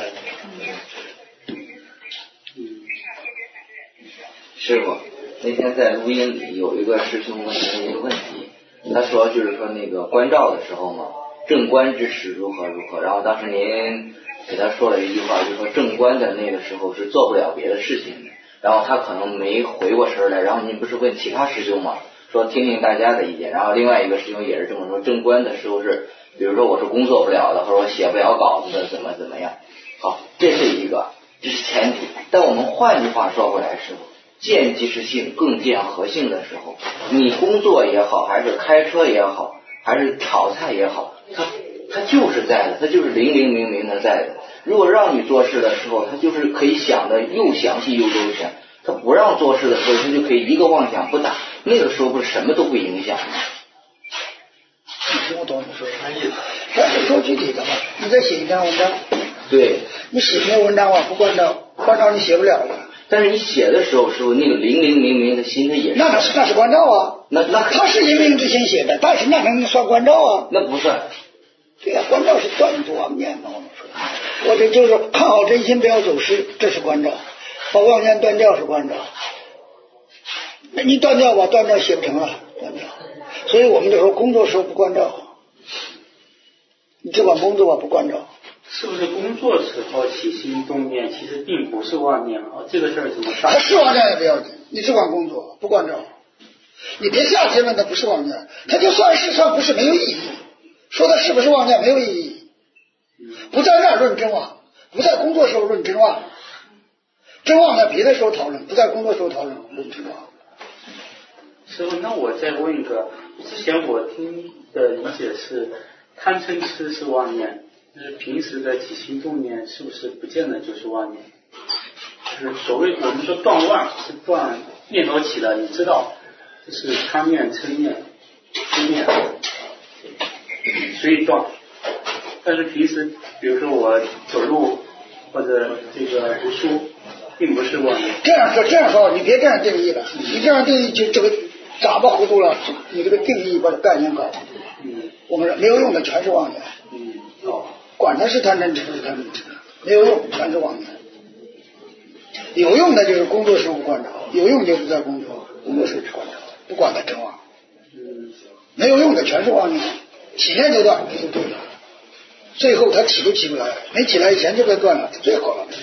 师傅，那天在录音里有一个师兄问您一个问题，他说就是说那个观照的时候嘛，正观之时如何如何，然后当时您给他说了一句话，就是说正观的那个时候是做不了别的事情的，然后他可能没回过神来，然后您不是问其他师兄吗？说听听大家的意见，然后另外一个师兄也是这么说，正观的时候是，比如说我是工作不了的，或者我写不了稿子的，怎么样。好，这是一个，这是前提。但我们换句话说回来，师傅，见即是性，更见合性的时候，你工作也好，还是开车也好，还是炒菜也好，它就是在的，它就是灵灵明明的在的。如果让你做事的时候，它就是可以想的又详细又周全。他不让做事的时候，他就可以一个妄想不打，那个时候不是什么都不影响吗？ 你听我懂你说啥意思？但是说具体的嘛，你再写一篇文章， 对， 你写篇文章不关照你写不了了。 但是你写的时候，师傅那个灵灵明明的心，它也是那是关照啊。 那他是因明之心写的，但是那能算关照啊？ 那不算。 对呀，关照是断除妄念嘛，我们说，或者就是看好真心，不要走失，这是关照。把妄念断掉是关照，那你断掉吧，断掉写不成了，断掉。所以我们就说工作时候不关照，你只管工作吧，不关照。 是不是工作时候起心动念其实并不是妄念啊？这个事儿怎么办？ 他是妄念也不要紧，你只管工作，不关照。你别下结论，它不是妄念，它就算是算不是没有意义。说它是不是妄念没有意义，不在那儿论真妄，不在工作时候论真妄。真妄在别的时候讨论，不在工作时候讨论论真妄。 师傅，那我再问一个，之前我听的理解是，贪嗔痴是妄念，就是平时的起心动念是不是不见得就是妄念？就是所谓我们说断妄是断念头起了，你知道，就是贪念、嗔念、痴念，所以断。但是平时比如说我走路或者这个读书，并不是妄念。 这样说，你别这样定义了。你这样定义就这个哑巴糊涂了。你这个定义把概念搞。我们说没有用的全是妄念。管它是贪嗔痴是贪嗔痴，没有用全是妄念。有用的就是工作时候关照，有用就是在工作时候关照，不管它真妄。没有用的全是妄念，起念就断，就对了。最后他起都起不来，没起来以前就该断了，最好了。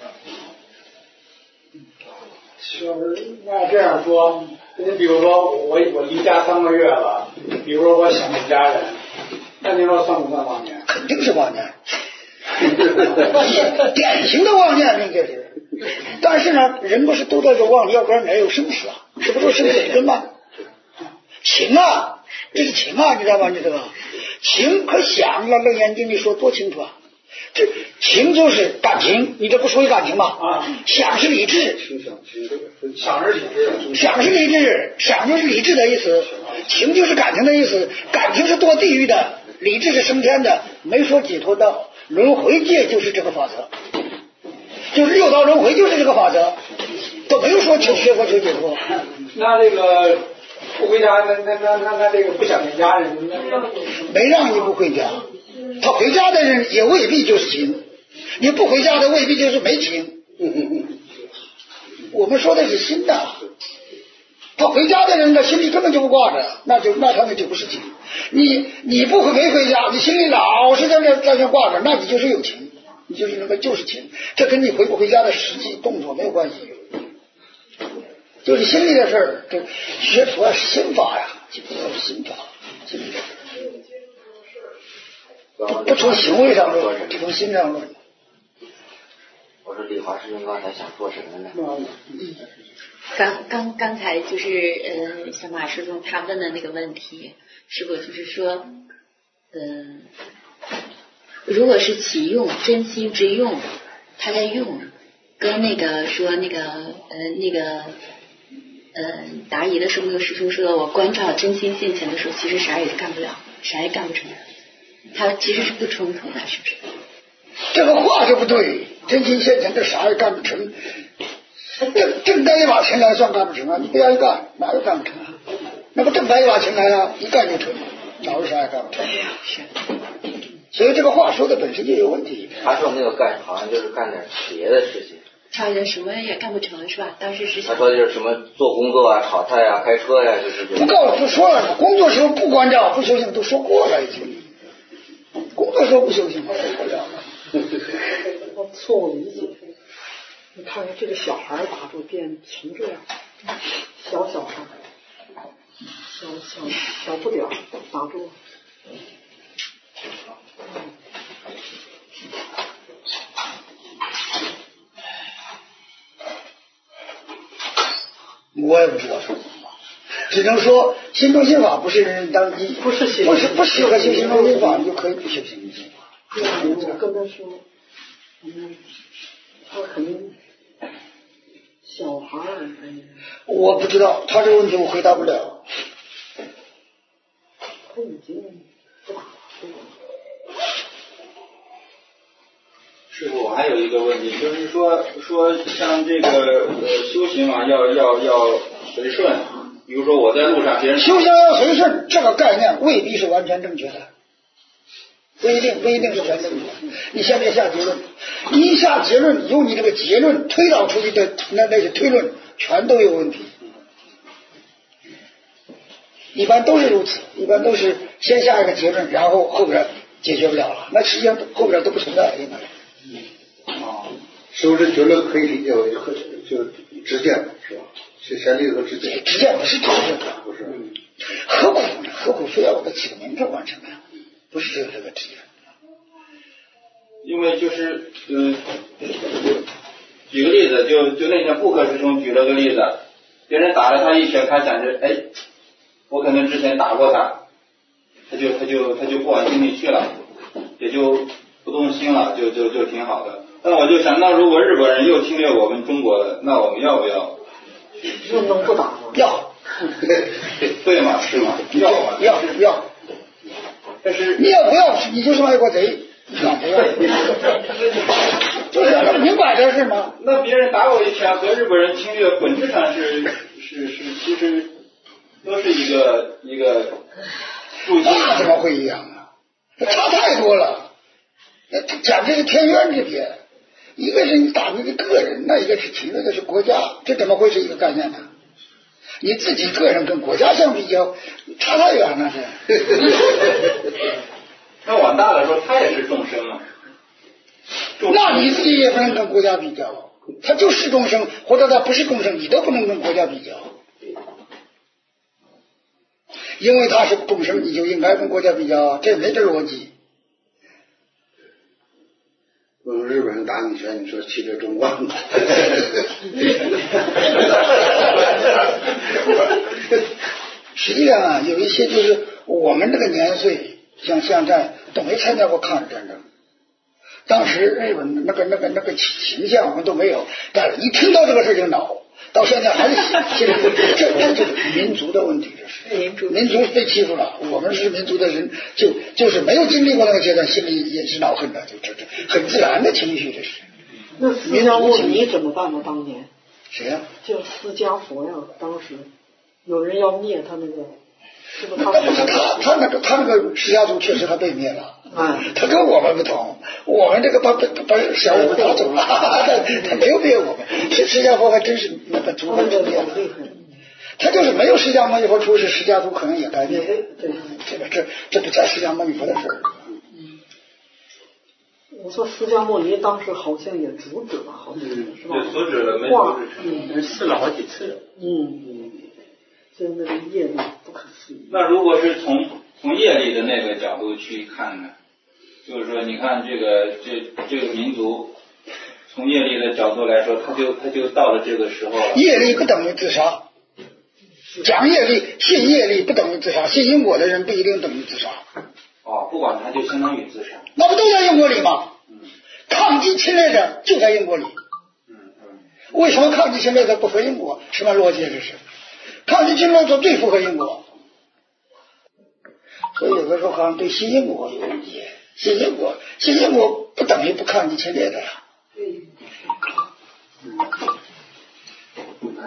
那这样说，你比如说我离家3个月了，比如说我想念家人，那你说算不算妄念？ 肯定是妄念，典型的妄念，这是。但是呢，人不是都在这妄，要不然哪有生死啊？这不都生死根吗？情啊，这是情啊，你知道吗？你知道吗？情和想了，《楞严经》里说多清楚啊！这情就是感情，你这不属于感情吗？想是理智， 想是理智， 想是理智，想就是理智的意思，情就是感情的意思，感情是堕地狱的，理智是升天的，没说解脱道，轮回界就是这个法则，就是六道轮回就是这个法则，都没有说求学佛求解脱。 那这个不回家，那这个不想念家人， 没让你不回家。他回家的人也未必就是情，你不回家的未必就是没情。我们说的是心的，他回家的人的心里根本就不挂着，那他们就不是情。你没回家，你心里老是在那挂着，那你就是有情，你就是那个就是情，这跟你回不回家的实际动作没有关系，就是心里的事儿。这学佛是心法呀，这不是心法，心法。不从行为上论，只从心上论。 我说李华师兄刚才想说什么呢？ 刚才就是小马师兄他问的那个问题，是否就是说，如果是起用真心之用，他在用，跟那个说答疑的时候，那个师兄说我关照真心现前的时候，其实啥也干不了，啥也干不成。它其实是不冲突的，是不是？ 这个话就不对，真心现前这啥也干不成， 正带一把琴来算干不成啊？你不要一干，哪有干不成啊？那不正带一把琴来啊，一干就成，哪有啥也干不成？所以这个话说的本身就有问题。 他说那个干好像就是干点别的事情。 他人什么也干不成是吧？当时是他说的就是什么做工作啊、炒菜啊、开车呀、就是这。 不告诉说了，工作时候不关照、不修行都说过了已经。工作时候不修行，说不了了。 我错误理解。你看看这个小孩打住变成这样，小孩，小不点儿打住。 我也不知道说什么，只能说心中心法不是人人当机，不适合修心中心法，你就可以不修心中心法。 我跟他说，他肯定小孩儿。 我不知道，他这个问题我回答不了。 他已经不打了。 师傅，我还有一个问题，就是说像这个修行啊，要随顺。比如说我在路上，别人修行要随顺，这个概念未必是完全正确的，不一定是全正确的。你先别下结论，你一下结论，你用你这个结论推导出去的那些推论，全都有问题。一般都是如此，一般都是先下一个结论，然后后边解决不了了，那实际上后边都不存在，应该。 是不是觉得可以理解为就直见是吧？先立个直见。 直见不是直见， 不是。 何苦呢？何苦非要我的起个名字完成呢？不是这个直见。 因为就是举个例子，就那天布克师兄举了个例子，别人打了他一拳，他想着我可能之前打过他，他就不往心里去了，也就不动心了，就挺好的。那我就想，那如果日本人又侵略我们中国的，那我们要不要？ 能不打吗？ 要。 对吗？是吗？ 要。 但是你要不要，你就是外国贼。要不要？就是明摆着是吗？ 那别人打我一拳和日本人侵略本质上是其实都是一个入侵。 那怎么会一样啊？差太多了。讲这是天渊之别，一个是你打那个个人，那一个是侵略的是国家，这怎么会是一个概念呢？你自己个人跟国家相比较，差太远了是。 那往大了说，他也是众生嘛。 那你自己也不能跟国家比较，他就是众生，或者他不是众生，你都不能跟国家比较。因为他是众生，你就应该跟国家比较，这没这逻辑。 日本人打你拳，你说侵略中国吗？ 实际上啊，有一些就是我们这个年岁，像在都没参加过抗日战争，当时日本那个形象我们都没有，但是一听到这个事就恼，到现在还是这就是民族的问题，这是民族被欺负了，我们是民族的人，就是没有经历过那个阶段，心里也是恼恨的，这很自然的情绪，这是。 那释迦牟尼怎么办呢？当年谁呀？ 就释迦佛呀，当时有人要灭他那个，是不是他？ 那不是他那个释迦族确实他被灭了，他跟我们不同，我们这个把小五打走了，他没有灭我们。释迦佛还真是那个族人灭了，他就是没有释迦牟尼佛出世，释迦族可能也该灭。这不在释迦牟尼佛的事儿。 我说释迦牟尼当时好像也阻止了好几次，是吧？ 对，阻止了，没阻止成， 试了好几次。 就那个业力不可思议。 那如果是从业力的那个角度去看呢？就是说，你看这个民族，从业力的角度来说，他就到了这个时候了。 业力不等于自杀，讲业力、信业力不等于自杀，信因果的人不一定等于自杀。 不管他就相当于自杀。 那不都在因果里吗？抗击侵略者就在因果里。为什么抗击侵略者不合因果？什么逻辑这是？抗击侵略者最符合因果。所以有的时候好像对信因果有误解，信因果不等于不抗击侵略的呀。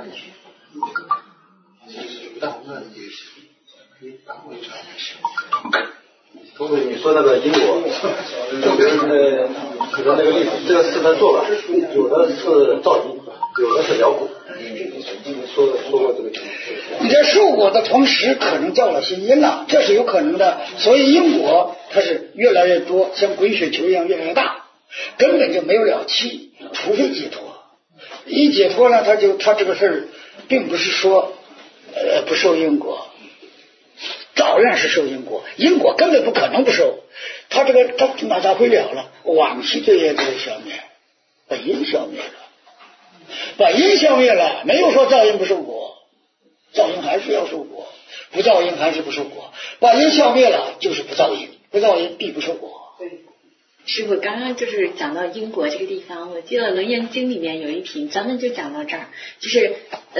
同志，你说那个因果，就比如可能那个例子，这个四分做法，有的是造因，有的是了果。说过这个情况。 你在受果的同时，可能造了新因了，这是有可能的。所以因果它是越来越多，像滚雪球一样越来越大，根本就没有了期，除非解脱。一解脱呢，他这个事儿，并不是说不受因果。照样是受因果，因果根本不可能不受。他那咋会了了？往昔罪业都消灭，把因消灭了，把因消灭了，没有说造因不受果，造因还是要受果，不造因还是不受果。把因消灭了就是不造因，不造因必不受果。 师傅刚刚就是讲到因果这个地方，我记得《楞严经》里面有一品专门就讲到这儿，就是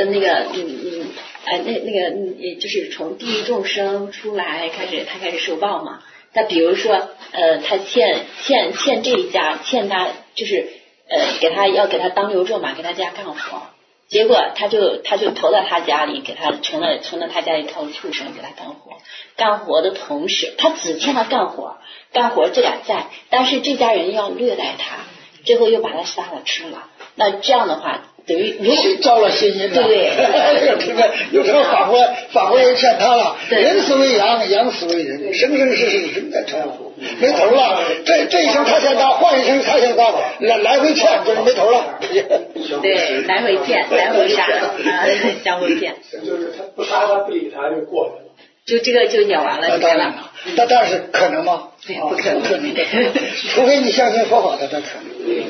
就是从地狱众生出来他开始受报嘛。他比如说他欠这一家，欠他就是要给他当牛做马，给他家干活，结果他就投到他家里，给他成了他家里头畜生，给他干活的同时，他只欠他干活这俩在，但是这家人要虐待他，最后又把他杀了吃了。那这样的话，等于招了新因了， 对， 有时候反过来欠他了。人死为羊，羊死为人，生生世世生在重复，没头了。这一生他欠他，换一生他欠他，来回欠就是没头了。 对，来回骗，来回杀，相互骗。 就是他不杀他不理他就过去了。 就这个就演完了， 当然了，但是可能吗？ 不可能， 除非你相信佛法的，才可能。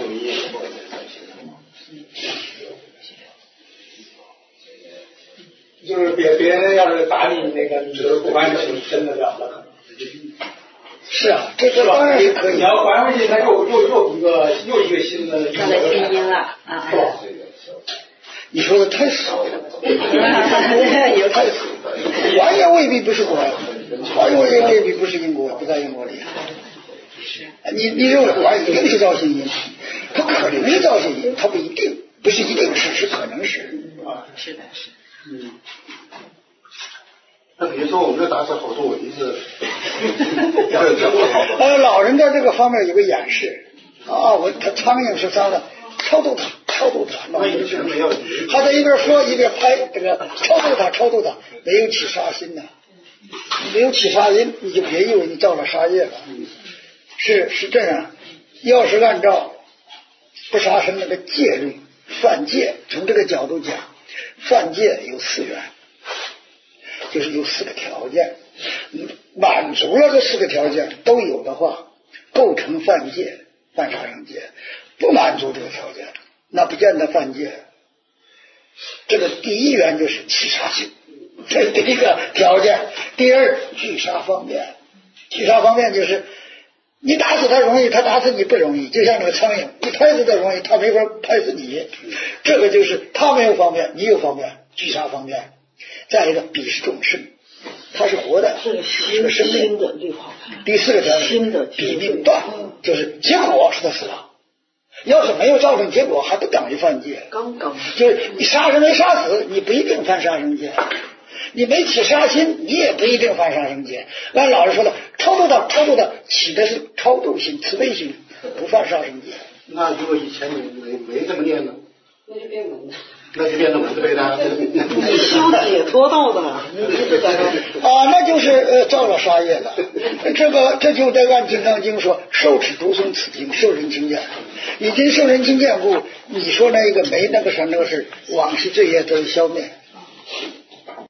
就是别人要是打你那个，你就是不还是真的了的。 是啊，这当然是可以。 你要还回去，他又一个新的。 造了新因了啊！ 你说的太少了，也太少了。还原未必不是果，还原未必不是因果，不在因果里。你认为还一定是造新因，它可能是造新因，它不一定，不是一定是可能是。 是的，是。 那比如说我们的打扫好多蚊子， 老人在这个方面有个演示啊，他苍蝇是脏的，超度他。他在一边说一边拍这个超度他，没有起杀心呐，没有起杀心，你就别以为你造了杀业了。是这样，要是按照不杀生那个戒律犯戒，从这个角度讲，犯戒有4缘，就是有4个条件，满足了这4个条件都有的话，构成犯戒，犯杀生戒。不满足这个条件，那不见得犯戒。这个第一缘就是起杀心，这是第一个条件。第二，聚杀方面，聚杀方面就是你打死他容易，他打死你不容易，就像那个苍蝇，你拍死他容易，他没法拍死你。这个就是他没有方面，你有方面，聚杀方面。再一个，彼是众生，他是活的，是个生命的律法。第4个条件，彼命断，就是结果是他死了。要是没有造成结果，还不等于犯戒。就是你杀人没杀死，你不一定犯杀生戒；你没起杀心，你也不一定犯杀生戒。按老师说的，超度他起的是超度心、慈悲心，不犯杀生戒。 那如果以前你没这么念呢？ 那就变文的。 那就变成文字背的。 你修解脱道的， 那就是造了杀业了。这就得按《金刚经》说，受持读诵此经，受人亲见。已经受人亲见故，你说那个没那个什么事，往昔罪业都消灭。